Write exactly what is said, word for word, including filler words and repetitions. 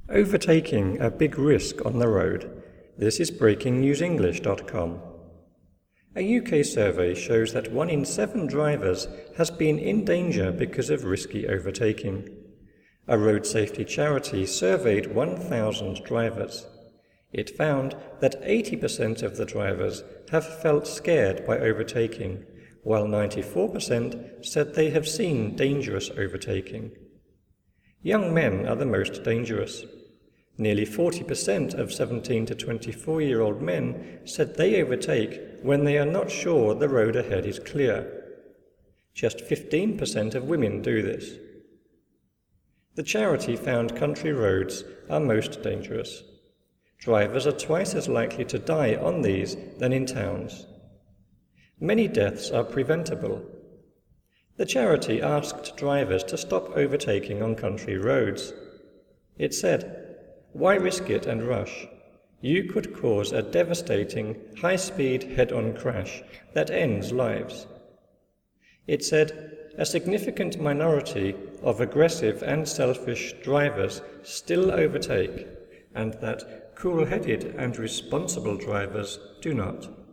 Overtaking a big risk on the road. This is breaking news english dot com. A U K survey shows that one in seven drivers has been in danger because of risky overtaking. A road safety charity surveyed one thousand drivers. It found that eighty percent of the drivers have felt scared by overtaking, while ninety-four percent said they have seen dangerous overtaking. Young men are the most dangerous. Nearly forty percent of seventeen to twenty-four-year-old men said they overtake when they are not sure the road ahead is clear. Just fifteen percent of women do this. The charity found country roads are most dangerous. Drivers are twice as likely to die on these than in towns. Many deaths are preventable. The charity asked drivers to stop overtaking on country roads. It said, "Why risk it and rush? You could cause a devastating, high-speed head-on crash that ends lives." It said, "A significant minority of aggressive and selfish drivers still overtake, and that cool-headed and responsible drivers do not."